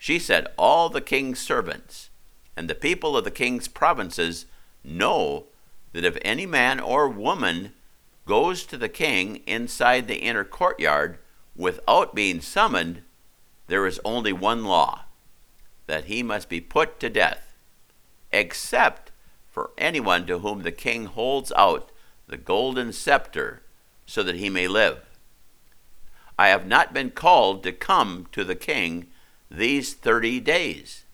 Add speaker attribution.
Speaker 1: She said, all the king's servants and the people of the king's provinces know that if any man or woman goes to the king inside the inner courtyard without being summoned, there is only one law, that he must be put to death, except for anyone to whom the king holds out the golden scepter so that he may live. I have not been called to come to the king these 30 days.